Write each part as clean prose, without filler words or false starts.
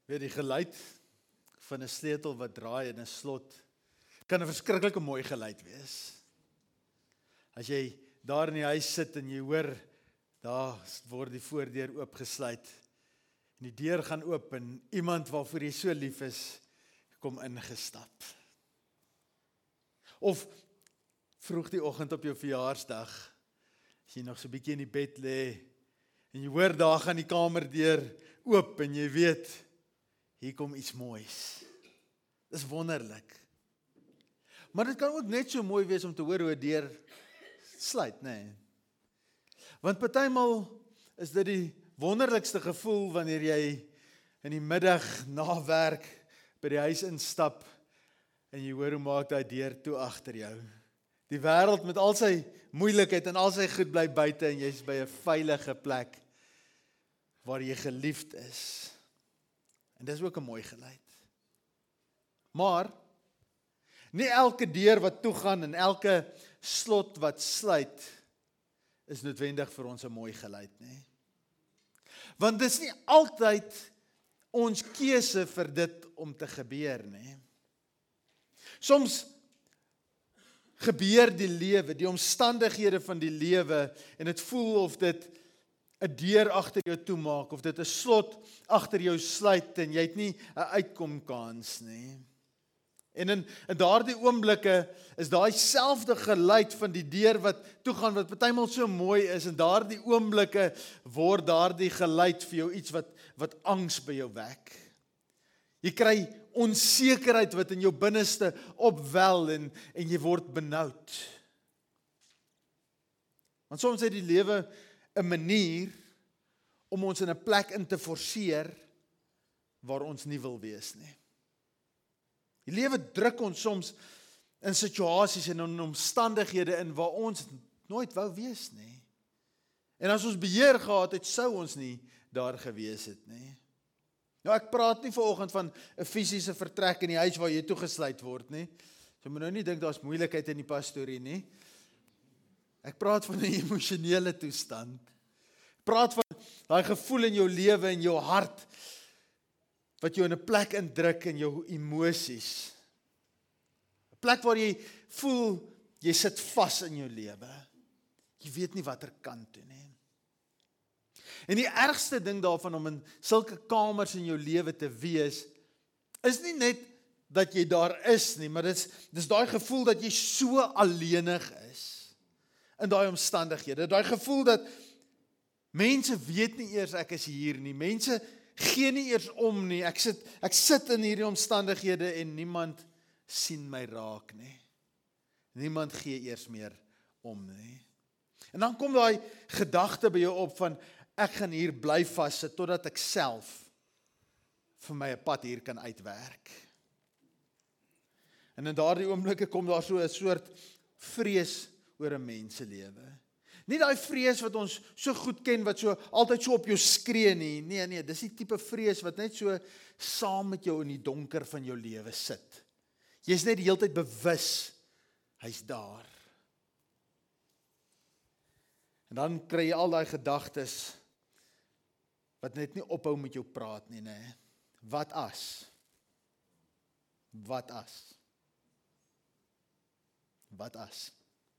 Weet die geluid van 'n sleutel wat draai in 'n slot kan 'n verskriklike mooi geluid wees. As jy daar in die huis sit en jy hoor, daar word die voordeur oopgesluit en die deur gaan oop en iemand waarvoor jy so lief is, kom ingestap. Of vroeg die oggend op jou verjaarsdag, as jy nog so 'n bietjie in die bed lê en jy hoor daar gaan die kamerdeur oop en jy weet, hier kom iets moois. Dis wonderlik. Maar dit kan ook net so mooi wees om te hoor hoe 'n deur sluit, nee. Want partymal is dit die wonderlikste gevoel wanneer jy in die middag na werk by die huis instap en jy hoor hoe maak daai deur toe agter jou. Die wêreld met al sy moeilikheid en al sy goed bly buite en jy's by 'n veilige plek waar jy geliefd is. En dis ook 'n mooi geluid. Maar nie elke deur wat toegaan en elke slot wat sluit is noodwendig vir ons 'n mooi geluid, nie. Want dis nie altyd ons keuse vir dit om te gebeur, nie. Soms gebeur die lewe, die omstandighede van die lewe en dit voel of dit 'n deur agter jou toemaak of dit 'n slot agter jou sluit en jy het nie 'n uitkomkans nie. En in daardie oomblikke is daai selfde geluid van die deur wat toegaan wat partymal so mooi is en daardie oomblikke word daardie geluid vir jou iets wat angs by jou wek. Jy kry onsekerheid wat in jou binneste opwel en jy word benoud. Want soms het die lewe 'n manier om ons in 'n plek in te forceer waar ons nie wil wees nie. Die lewe druk ons soms in situasies en in omstandighede in waar ons nooit wou wees nie. En as ons beheer gehad het, sou ons nie daar gewees het nie. Nou ek praat nie vanoggend van 'n fisiese vertrek in die huis waar jy toegesluit word nie. So moet nou nie dink daar's moeilikheid in die pastorie nie. Ek praat van 'n emosionele toestand. Ek praat van daai gevoel in jou lewe en jou hart wat jou in 'n plek indruk in jou emosies. 'n Plek waar jy voel jy sit vas in jou lewe. Jy weet nie watter kant toe nie. En die ergste ding daarvan om in sulke kamers in jou lewe te wees, is nie net dat jy daar is nie, maar dis daai gevoel dat jy so alleenig is in daai omstandighede. Daai gevoel dat mense weet nie eers ek is hier nie. Mense gee nie eers om nie. Ek sit in hierdie omstandighede en niemand sien my raak nie. Niemand gee eers meer om nie. En dan kom daai gedagte by jou op van ek gaan hier bly vassit totdat ek self vir my 'n pad hier kan uitwerk. En in daardie oomblikke kom daar so 'n soort vrees oor 'n menselewe. Nie daai vrees wat ons so goed ken, wat so altyd so op jou skree nie. Nee, dis die tipe vrees wat net so saam met jou in die donker van jou lewe sit. Jy's net die hele tyd bewus, hy's daar. En dan kry jy al daai gedagtes wat net nie ophou met jou praat nie, nê. Wat as? Wat as? Wat as?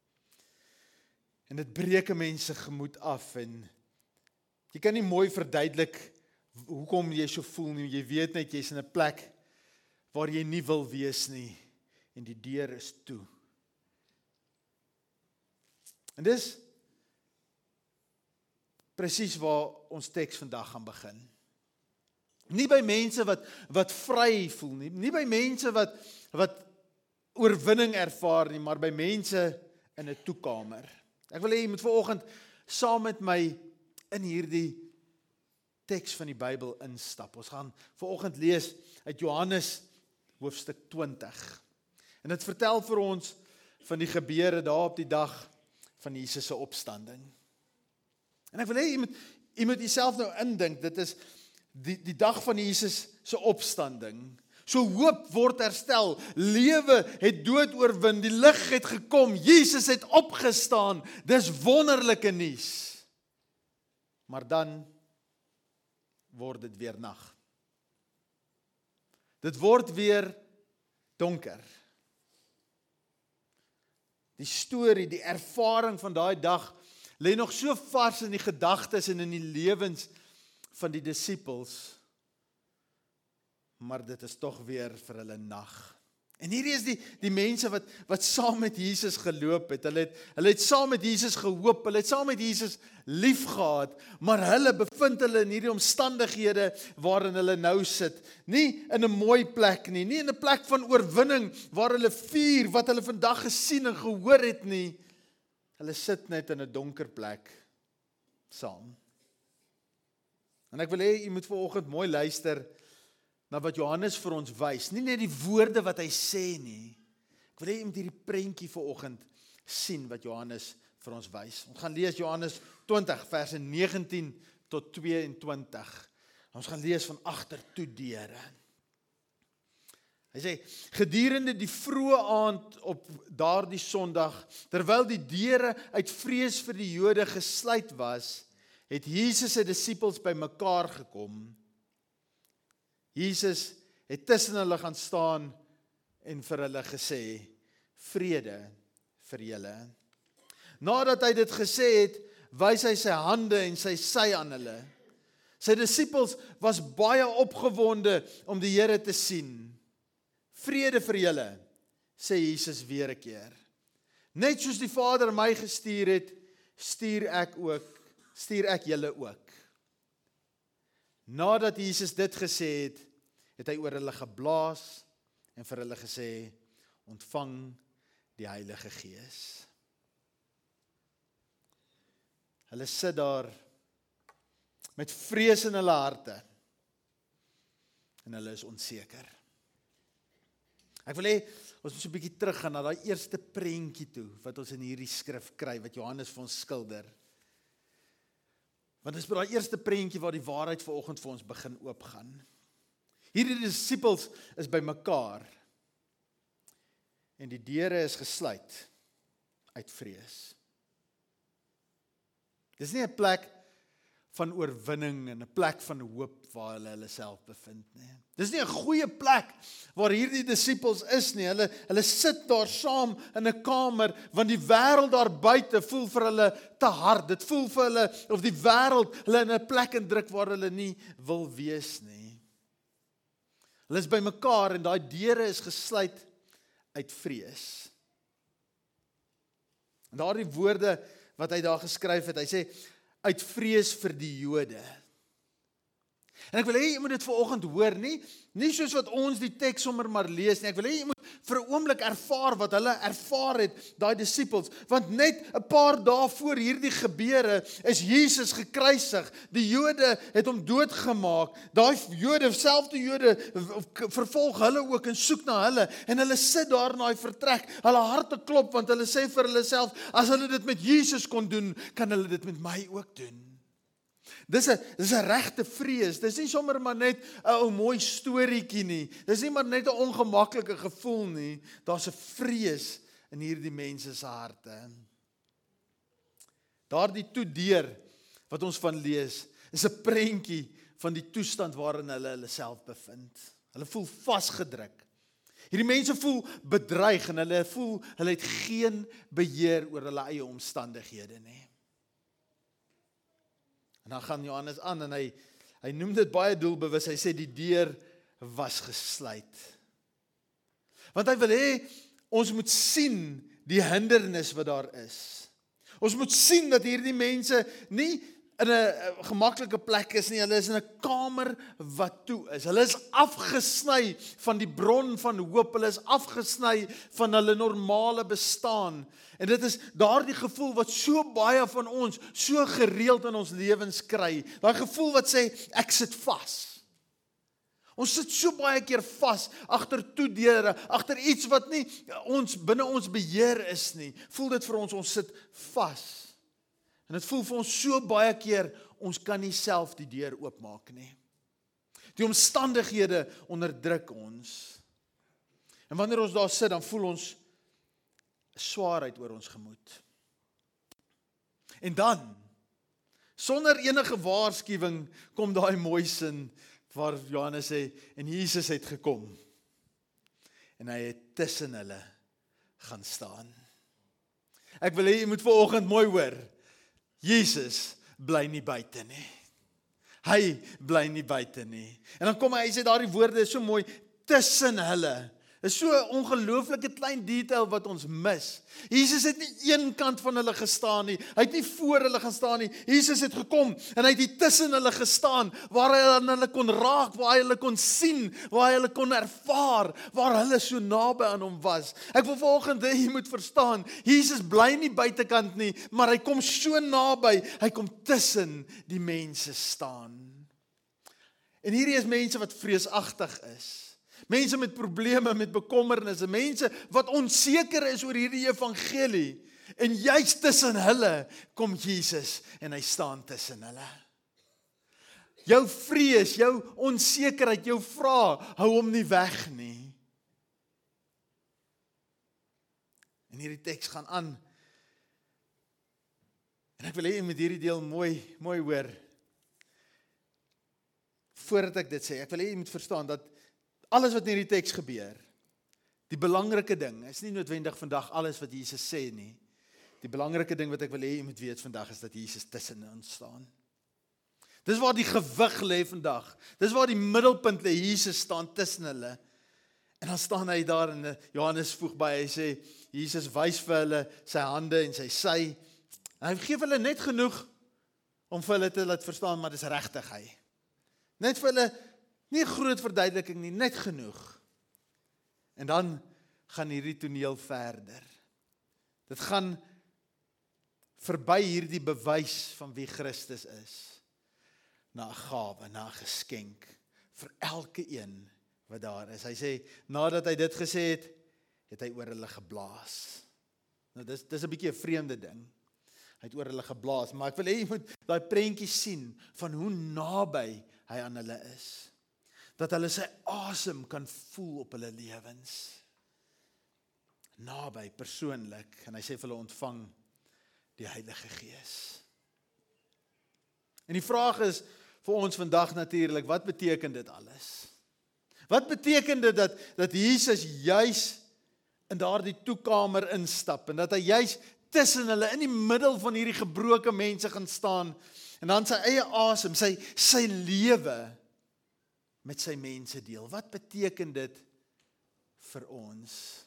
En dit breek 'n mens se gemoed af en jy kan nie mooi verduidelik hoekom jy so voel nie. Jy weet net jy's in 'n plek waar jy nie wil wees nie en die deur is toe. En dis presies waar ons teks vandag gaan begin. Nie by mense wat vry voel nie, nie by mense wat oorwinning ervaar nie, maar by mense in 'n toekamer. Ek wil hê jy moet vanoggend saam met my in hierdie teks van die Bybel instap. Ons gaan vanoggend lees uit Johannes hoofstuk 20. En dit vertel vir ons van die gebeure daar op die dag van Jesus se opstanding. En ek wil hê jy moet jouself nou indink, dit is die dag van Jesus se opstanding. So hoop word herstel, lewe het dood oorwin, die lig het gekom, Jesus het opgestaan, dis wonderlike nuus. Maar dan word dit weer nag. Dit word weer donker. Die storie, die ervaring van daai dag lê nog so vars in die gedagtes en in die lewens van die disippels, maar dit is tog weer vir hulle nag. En hierdie is die mense wat saam met Jesus geloop het. Hulle het saam met Jesus gehoop, hulle het saam met Jesus lief gehad, maar hulle bevind hulle in hierdie omstandighede waarin hulle nou sit. Nie in 'n mooi plek nie in 'n plek van oorwinning waar hulle vier wat hulle vandag gesien en gehoor het nie. Hulle sit net in 'n donker plek saam. En ek wil hê jy moet vanoggend mooi luister na wat Johannes vir ons wys. Nie net die woorde wat hy sê nie. Ek wil hê jy moet hierdie prentjie vanoggend sien wat Johannes vir ons wys. Ons gaan lees Johannes 20 verse 19 tot 22. Ons gaan lees van agter toe deure. Hy sê, gedurende die vroeë aand op daardie Sondag, terwyl die deure uit vrees vir die Jode gesluit was, het Jesus se disippels bymekaar gekom. Jesus het tussen hulle gaan staan en vir hulle gesê, vrede vir julle. Nadat hy dit gesê het, wys hy sy hande en sy sy aan hulle. Sy disippels was baie opgewonde om die Here te sien. Vrede vir julle, sê Jesus weer 'n keer. Net soos die Vader my gestuur het, stuur ek julle ook. Nadat Jesus dit gesê het, het hy oor hulle geblaas en vir hulle gesê, ontvang die Heilige Gees. Hulle sit daar met vrees in hulle harte en hulle is onseker. Ek wil hê, ons moet so 'n bietjie teruggaan na daai eerste prentjie toe, wat ons in hierdie skrif kry, wat Johannes vir ons skilder. Want dit is by daai eerste prentjie waar die waarheid vanoggend vir ons begin oopgaan. Hierdie disippels is by mekaar en die deure is gesluit uit vrees. Dis nie 'n plek van oorwinning en 'n plek van hoop waar hulle self bevind nie. Dis nie 'n goeie plek waar hierdie disippels is nie. Hulle sit daar saam in 'n kamer want die wêreld daar buite voel vir hulle te hard. Dit voel vir hulle of die wêreld hulle in 'n plek indruk waar hulle nie wil wees nie. Hulle is by mekaar en daai deure is gesluit uit vrees. En daardie woorde wat hy daar geskryf het, hy sê uit vrees vir die Jode. En ek wil hê jy moet dit vanoggend hoor, nie soos wat ons die teks sommer maar lees nie. Ek wil hê jy moet vir 'n oomblik ervaar wat hulle ervaar het, daai disippels, want net 'n paar dae voor hierdie gebeure is Jesus gekruisig. Die Jode het hom doodgemaak. Daai Jode, selfde Jode, vervolg hulle ook en soek na hulle en hulle sit daar in daai vertrek. Hulle harte klop want hulle sê vir hulle self, as hulle dit met Jesus kon doen, kan hulle dit met my ook doen. Dis 'n regte vrees. Dis nie sommer maar net 'n ou mooi storieetjie nie. Dis nie maar net 'n ongemaklike gevoel nie. Daar's 'n vrees in hierdie mense se harte. Daardie toedeur wat ons van lees, is 'n prentjie van die toestand waarin hulle self bevind. Hulle voel vasgedruk. Hierdie mense voel bedreig en hulle voel hulle het geen beheer oor hulle eie omstandighede nie. En dan gaan Johannes aan en hy noem dit baie doelbewus. Hy sê die deur was gesluit. Want hy wil hê ons moet sien die hindernis wat daar is. Ons moet sien dat hierdie mense nie in 'n gemaklike plek is nie. Hulle is in 'n kamer wat toe is. Hulle is afgesny van die bron van hoop. Hulle is afgesny van hulle normale bestaan. En dit is daardie gevoel wat so baie van ons so gereeld in ons lewens kry. Daai gevoel wat sê, ek sit vas. Ons sit so baie keer vas agter toedeure, agter iets wat nie binne ons beheer is nie. Voel dit vir ons sit vas. En dit voel vir ons so baie keer, ons kan nie self die deur oopmaak nie. Die omstandighede onderdruk ons. En wanneer ons daar sit, dan voel ons swaarheid oor ons gemoed. En dan, sonder enige waarskuwing, kom daai mooi sin waar Johannes sê, en Jesus het gekom, en hy het tussen hulle gaan staan. Ek wil hê jy moet vanoggend mooi hoor, Jesus bly nie buite nie. Hy bly nie buite nie. En dan kom hy sê daardie woorde is so mooi, tussen hulle. Is so 'n ongelooflike klein detail wat ons mis. Jesus het nie een kant van hulle gestaan nie. Hy het nie voor hulle gaan staan nie. Jesus het gekom en hy het hier tussen hulle gestaan, waar hy aan hulle kon raak, waar hy hulle kon sien, waar hy hulle kon ervaar, waar hulle so naby aan hom was. Ek wil vanoggend hê jy moet verstaan, Jesus bly nie buitekant nie, maar hy kom so naby, hy kom tussen die mense staan. En hierdie is mense wat vreesagtig is. Mense met probleme, met bekommernisse, mense wat onseker is oor hierdie evangelie. En juist tussen hulle kom Jesus en hy staan tussen hulle. Jou vrees, jou onsekerheid, jou vrae, hou hom nie weg nie. En hierdie teks gaan aan. En ek wil hê jy moet hierdie deel mooi hoor. Voordat ek dit sê, ek wil hê jy moet verstaan dat alles wat in hierdie teks gebeur, die belangrike ding, is nie noodwendig vandag alles wat Jesus sê nie. Die belangrike ding wat ek wil hê jy moet weet vandag is dat Jesus tussen ons staan. Dis waar die gewig lê vandag. Dis waar die middelpunt lê. Jesus staan tussen hulle. En dan staan hy daar en Johannes voeg by, hy sê, Jesus wys vir hulle sy hande en sy sy. En hy gee vir hulle net genoeg om vir hulle te laat verstaan, maar dis regtig hy. Net vir hulle nie 'n groot verduideliking nie, net genoeg. En dan gaan hierdie toneel verder. Dit gaan verby hierdie bewys van wie Christus is, na 'n gawe, na 'n geskenk, vir elke een wat daar is. Hy sê, nadat hy dit gesê het, het hy oor hulle geblaas. Nou dis 'n bietjie 'n vreemde ding. Hy het oor hulle geblaas, maar ek wil hê jy moet daai prentjie sien, van hoe naby hy aan hulle is. Dat hulle sy asem kan voel op hulle lewens. Naby, persoonlik. En hy sê vir hulle ontvang die Heilige Gees. En die vraag is vir ons vandag natuurlik, wat beteken dit alles? Wat beteken dit dat Jesus juis in daardie toekamer instap en dat hy juis tussen hulle in die middel van hierdie gebroke mense gaan staan en dan sy eie asem, sy lewe met sy mense deel. Wat beteken dit vir ons?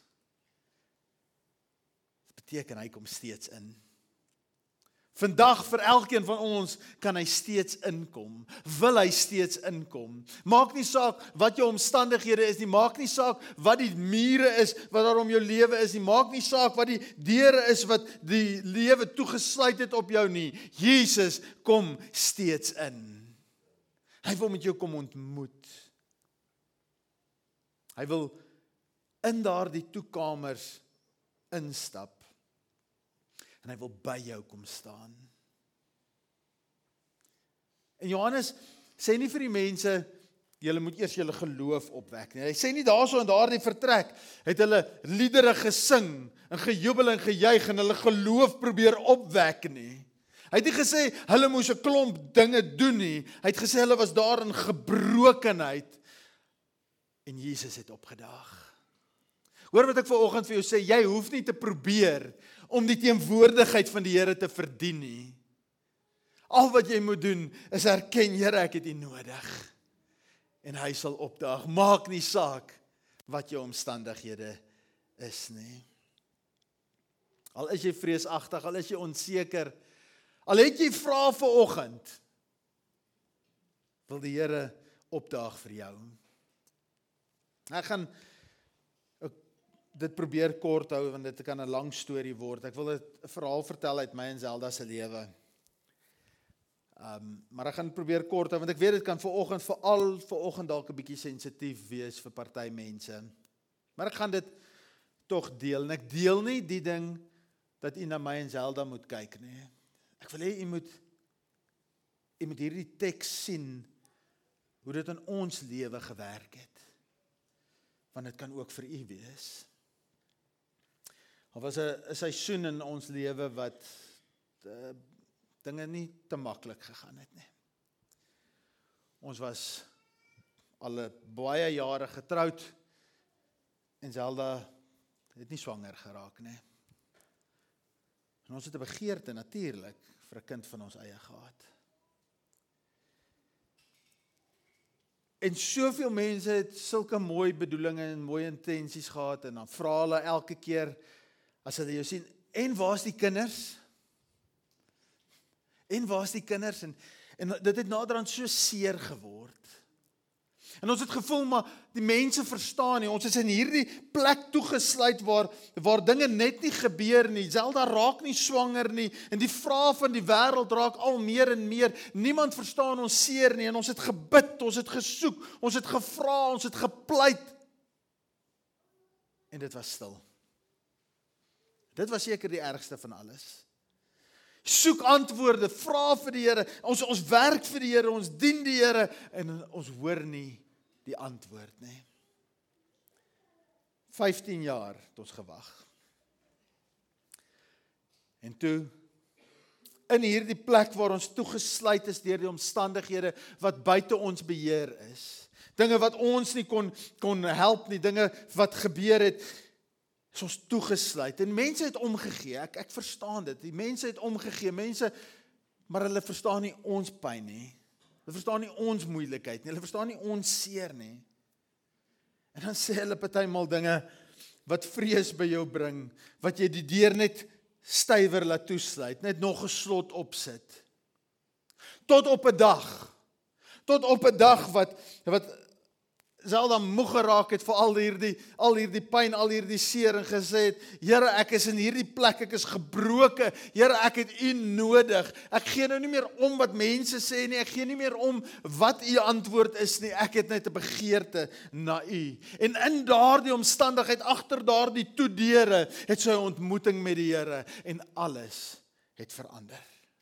Dit beteken hy kom steeds in. Vandag vir elkeen van ons kan hy steeds inkom. Wil hy steeds inkom. Maak nie saak wat jou omstandighede is nie. Maak nie saak wat die mure is wat daar om jou lewe is nie. Maak nie saak wat die deure is wat die lewe toegesluit het op jou nie. Jesus kom steeds in. Hy wil met jou kom ontmoet. Hy wil in daardie toekamers instap. En hy wil by jou kom staan. En Johannes sê nie vir die mense, julle moet eers julle geloof opwek nie. Hy sê nie daarso in daardie vertrek, het hulle liedere gesing, en gejubel en gejuig, en hulle geloof probeer opwek nie. Hy het nie gesê, hulle moes 'n klomp dinge doen nie. Hy het gesê, hulle was daar in gebrokenheid. En Jesus het opgedaag. Hoor wat ek vanoggend vir jou sê, jy hoef nie te probeer om die teenwoordigheid van die Here te verdien nie. Al wat jy moet doen, is erken, Here, ek het U nodig. En hy sal opdaag. Maak nie saak wat jou omstandighede is nie. Al is jy vreesagtig, al is jy onseker, al het jy vrae vanoggend, wil die Here opdaag vir jou. Ek gaan dit probeer kort hou, want dit kan 'n lang storie word. Ek wil 'n verhaal vertel uit my en Zelda se lewe. Maar ek gaan probeer kort hou, want ek weet dit kan vanoggend dalk 'n bietjie sensitief wees vir party mense. Maar ek gaan dit tog deel. En ek deel nie die ding dat u na my en Zelda moet kyk nie. Ek wil hê u moet hierdie teks sien hoe dit in ons lewe gewerk het. Want dit kan ook vir u wees. Daar was 'n seisoen in ons lewe wat dinge nie te maklik gegaan het nie. Ons was al 'n baie jare getroud en Zelda het nie swanger geraak nie. En ons het 'n begeerte natuurlik vir 'n kind van ons eie gehad. En soveel mense het sulke mooi bedoelinge en mooi intensies gehad en dan vra hulle elke keer as hulle jou sien, en waar's die kinders? En waar's die kinders? En dit het naderhand so seer geword. En ons het gevoel, maar die mense verstaan nie, ons is in hierdie plek toegesluit waar dinge net nie gebeur nie, Zelda raak nie swanger nie, en die vrae van die wêreld raak al meer en meer, niemand verstaan ons seer nie, en ons het gebid, ons het gesoek, ons het gevra, ons het gepleit, en dit was stil. Dit was seker die ergste van alles. Soek antwoorde, vra vir die Here, ons werk vir die Here, ons dien die Here, en ons hoor nie die antwoord nie. 15 jaar het ons gewag. En toe, in hierdie plek waar ons toegesluit is deur die omstandighede wat buite ons beheer is, dinge wat ons nie kon help nie, dinge wat gebeur het, is ons toegesluit. En mense het omgegee, ek verstaan dit, die mense het omgegee, maar hulle verstaan nie ons pyn nie. Hulle verstaan nie ons moeilikheid nie, hulle verstaan nie ons seer nie. En dan sê hulle partymal dinge wat vrees by jou bring, wat jy die deur net stywer laat toesluit, net nog 'n slot opsit. Tot op 'n dag wat Zelda moeg geraak het vir al hierdie pyn, al hierdie seer en gesê het, Here, ek is in hierdie plek, ek is gebroke, Here, ek het U nodig. Ek gee nou nie meer om wat mense sê nie, ek gee nie meer om wat U antwoord is nie, ek het net 'n begeerte na U. En in daardie omstandigheid, agter daardie toedeure, het sy 'n ontmoeting met die Here en alles het verander.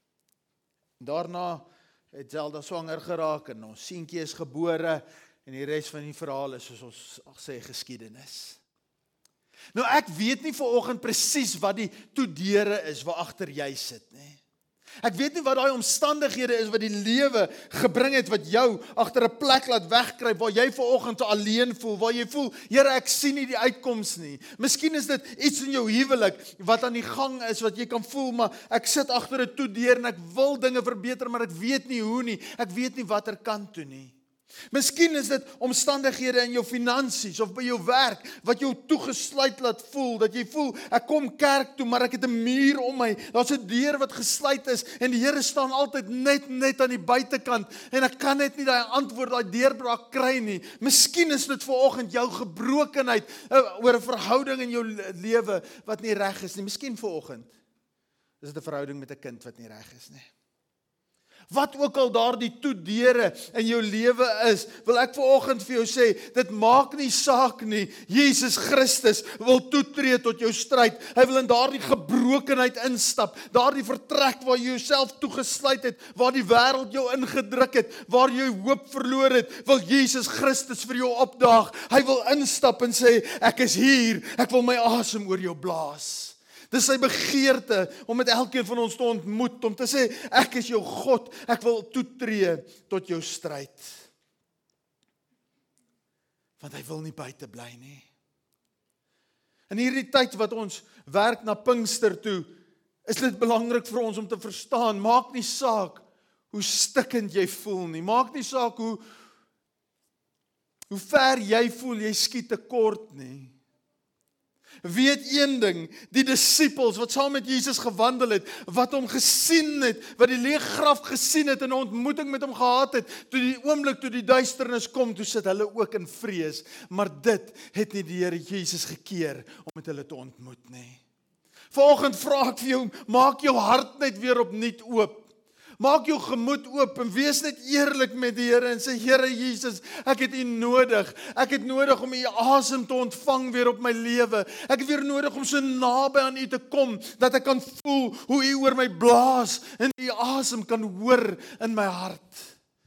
Daarna het Zelda swanger geraak en ons seentjie is gebore. En die res van die verhaal is soos ons sê geskiedenis. Nou ek weet nie vanoggend presies wat die toedeure is waar agter jy sit nie. Ek weet nie wat daai omstandighede is wat die lewe gebring het wat jou agter 'n plek laat wegkruip waar jy vanoggend te alleen voel, waar jy voel, Here, ek sien nie die uitkoms nie. Miskien is dit iets in jou huwelik wat aan die gang is wat jy kan voel, maar ek sit agter 'n toedeur en ek wil dinge verbeter, maar ek weet nie hoe nie. Ek weet nie watter kant toe nie. Miskien is dit omstandighede in jou finansies of by jou werk wat jou toegesluit laat voel, dat jy voel, ek kom kerk toe, maar ek het 'n muur om my, daar's 'n deur wat gesluit is, en die Here staan altyd net aan die buitekant, en ek kan net nie daai antwoord, daai deurbraak kry nie. Miskien is dit vanoggend jou gebrokenheid oor 'n verhouding in jou lewe wat nie reg is nie. Miskien vanoggend is dit 'n verhouding met 'n kind wat nie reg is nie. Wat ook al daardie toedeure in jou lewe is, wil ek vanoggend vir jou sê, dit maak nie saak nie. Jesus Christus wil toetree tot jou stryd. Hy wil in daardie gebrokenheid instap, daardie vertrek waar jy jouself toegesluit het, waar die wêreld jou ingedruk het, waar jy hoop verloor het, wil Jesus Christus vir jou opdaag. Hy wil instap en sê, ek is hier, ek wil my asem oor jou blaas. Dis sy begeerte om met elkeen van ons te ontmoet, om te sê, ek is jou God, ek wil toetree tot jou stryd. Want hy wil nie buite bly nie. In hierdie tyd wat ons werk na Pinkster toe, is dit belangrik vir ons om te verstaan, maak nie saak hoe stikkend jy voel nie, maak nie saak hoe ver jy voel jy skiet tekort nie. Weet een ding, die disippels wat saam met Jesus gewandel het, wat hom gesien het, wat die leë graf gesien het en 'n ontmoeting met hom gehad het, toe die oomblik toe die duisternis kom, toe sit hulle ook in vrees, maar dit het nie die Here Jesus gekeer om met hulle te ontmoet nie. Vanoggend vra ek vir jou, maak jou hart net weer opnuut oop. Maak jou gemoed oop en wees net eerlik met die Here en sê, Here Jesus, ek het U nodig. Ek het nodig om U asem te ontvang weer op my lewe. Ek het weer nodig om so naby aan U te kom, dat ek kan voel hoe U oor my blaas en U asem kan hoor in my hart.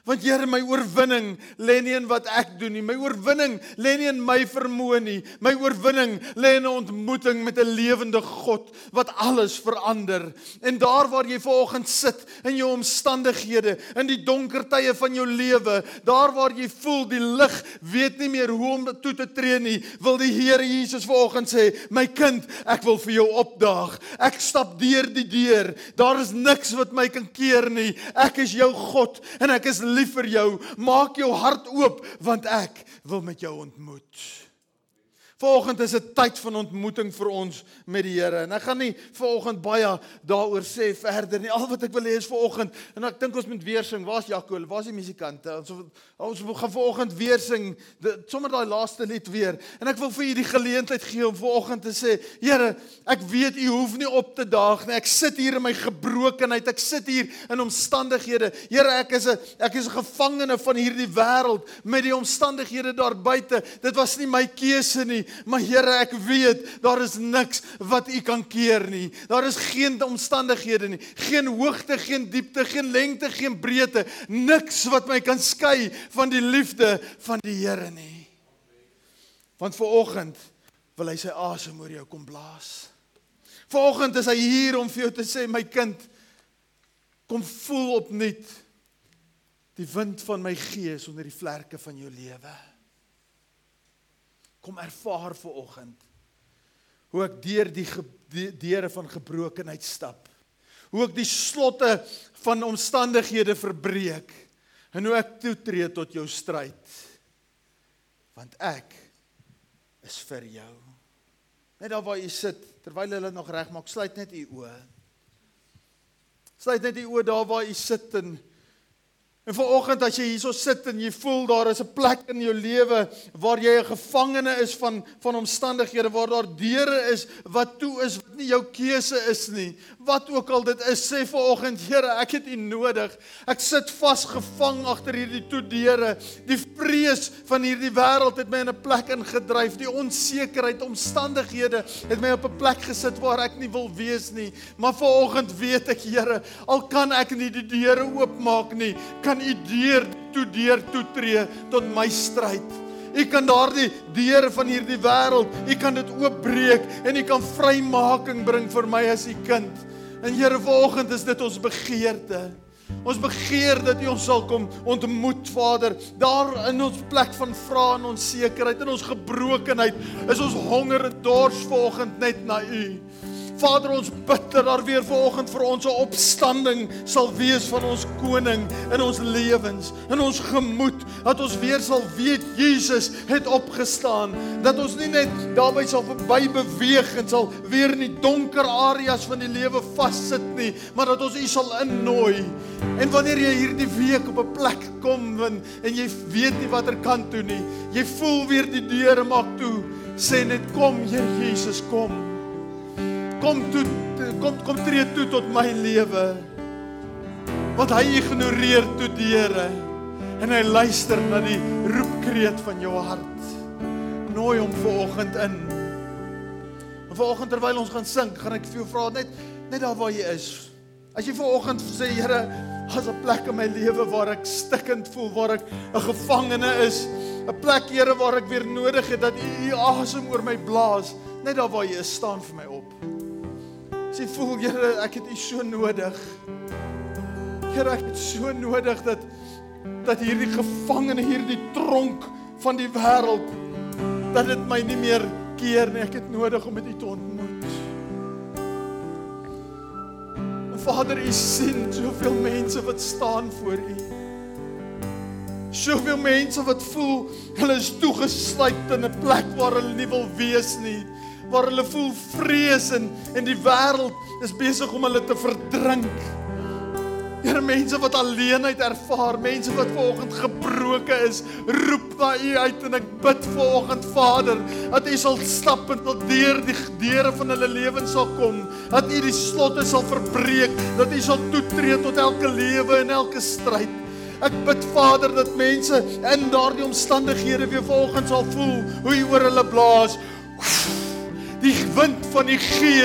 Want Here, my oorwinning lê nie in wat ek doen nie. My oorwinning lê nie in my vermoë nie. My oorwinning lê in 'n ontmoeting met 'n lewende God wat alles verander. En daar waar jy vanoggend sit in jou omstandighede, in die donker tye van jou lewe, daar waar jy voel die lig weet nie meer hoe om toe te tree nie, wil die Here Jesus vanoggend sê, my kind, ek wil vir jou opdaag. Ek stap deur die deur. Daar is niks wat my kan keer nie. Ek is jou God en ek is lief vir jou. Maak jou hart oop, want ek wil met jou ontmoet. Vanoggend is 'n tyd van ontmoeting vir ons met die Here. En ek gaan nie vanoggend baie daaroor sê verder nie. Al wat ek wil hê is vanoggend, en ek dink ons moet weer sing. Waar's Jaco? Waar's die musikante? Ons gaan vanoggend weer sing, sommer daai laaste lied weer. En ek wil vir u die geleentheid gee om vanoggend te sê, Here, ek weet u hoef nie op te daag nie. Ek sit hier in my gebrokenheid. Ek sit hier in omstandighede. Here, ek is 'n gevangene van hierdie wêreld met die omstandighede daar buite. Dit was nie my keuse nie. Maar Here, ek weet, daar is niks wat u kan keer nie. Daar is geen omstandighede nie. Geen hoogte, geen diepte, geen lengte, geen breedte. Niks wat my kan skei van die liefde van die Here nie. Want vanoggend wil hy sy asem oor jou kom blaas. Vanoggend is hy hier om vir jou te sê, my kind, kom voel opnuut die wind van my gees onder die vlerke van jou lewe. Kom ervaar vanoggend hoe ek deur die deure van gebrokenheid stap. Hoe ek die slotte van omstandighede verbreek. En hoe ek toetree tot jou stryd. Want ek is vir jou. Net daar waar jy sit, terwyl hulle nog reg maak, sluit net u oë. Sluit net u oë daar waar jy sit en vanoggend as jy hierso sit en jy voel daar is 'n plek in jou lewe waar jy 'n gevangene is van omstandighede, waar daar deure is wat toe is, wat nie jou keuse is nie. Wat ook al dit is, sê vanoggend, Here, ek het u nodig. Ek sit vasgevang agter hierdie toe deure. Die vrees van hierdie wêreld het my in 'n plek ingedryf. Die onsekerheid, omstandighede het my op 'n plek gesit waar ek nie wil wees nie. Maar vanoggend weet ek, Here, al kan ek nie die deure oopmaak nie, kan u deur toetree tot my stryd. U kan daardie deure van hierdie wêreld, u kan dit oopbreek en u kan vrymaking bring vir my as u kind. En Here, vanoggend is dit ons begeerte. Ons begeer dat u ons sal kom ontmoet, Vader. Daar in ons plek van vrae en onsekerheid, in ons gebrokenheid, is ons honger en dors vanoggend net na u. Vader, ons bid dat daar weer vanoggend vir ons 'n opstanding sal wees van ons koning in ons lewens, in ons gemoed, dat ons weer sal weet Jesus het opgestaan, dat ons nie net daarby sal verby beweeg en sal weer in die donker areas van die lewe vassit nie, maar dat ons u sal innooi. En wanneer jy hierdie week op 'n plek kom en jy weet nie watter kant toe nie, jy voel weer die deure maak toe, sê net kom, Here Jesus, kom. Kom tree toe tot my lewe. Want hy ignoreer toe deure en hy luister na die roepkreet van jou hart. Nooi hom vanoggend in. En vanoggend terwyl ons gaan sing, gaan ek vir jou vra net daar waar jy is. As jy vanoggend sê, Here, as 'n plek in my lewe waar ek stikkend voel, waar ek 'n gevangene is, 'n plek, Here, waar ek weer nodig het dat u asem oor my blaas, net daar waar jy is, staan vir my op. As jy voel, Here, ek het u so nodig. Here, ek het so nodig dat hierdie gevangene, hierdie tronk van die wêreld, dat dit my nie meer keer nie. Ek het nodig om met u te ontmoet. En Vader, u sien soveel mense wat staan voor u. Soveel mense wat voel, hulle is toegesluit in 'n plek waar hulle nie wil wees nie. Waar hulle voel vrees en die wêreld is besig om hulle te verdrink. Here, mense wat alleenheid ervaar, mense wat vanoggend gebroken is, roep na u uit en ek bid vanoggend, Vader, dat u sal stap en tot deur die deure van hulle lewens sal kom, dat u die slotte sal verbreek, dat u sal toetree tot elke lewe en elke stryd. Ek bid, Vader, dat mense in daardie omstandighede weer vanoggend sal voel hoe u oor hulle blaas. Die wind van die Gees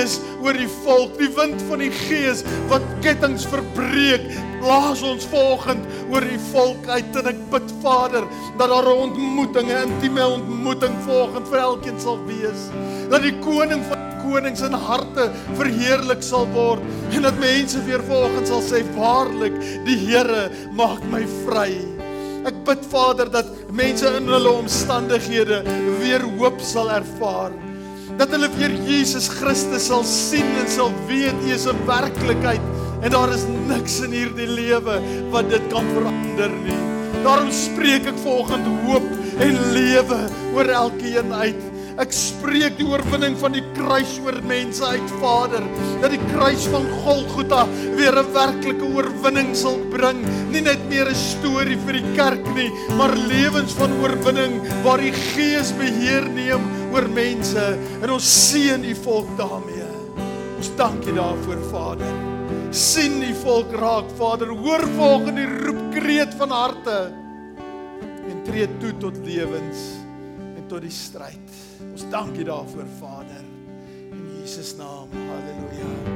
oor die volk, die wind van die Gees wat kettinge verbreek, blaas ons vanoggend oor die volk uit en ek bid Vader, dat daar 'n ontmoeting, 'n intieme ontmoeting vanoggend vir elkeen sal wees, dat die koning van konings in harte verheerlik sal word en dat mense weer vanoggend sal sê, waarlik, die Here maak my vry. Ek bid Vader dat mense in hulle omstandighede weer hoop sal ervaar. Dat hulle weer Jesus Christus sal sien en sal weet hy is 'n werklikheid en daar is niks in hierdie lewe wat dit kan verander nie. Daarom spreek ek vanoggend hoop en lewe oor elkeen uit. Ek spreek die oorwinning van die kruis oor mense uit, Vader, dat die kruis van Golgotha weer 'n werklike oorwinning sal bring, nie net meer 'n storie vir die kerk nie, maar lewens van oorwinning waar die Gees beheer neem oor mense en ons seën die volk daarmee. Ons dank U daarvoor, Vader. Sien die volk raak, Vader, hoor volgens die roepkreet van harte en tree toe tot lewens en tot die stryd. Ons dank U daarvoor, Vader. In Jesus naam. Halleluja.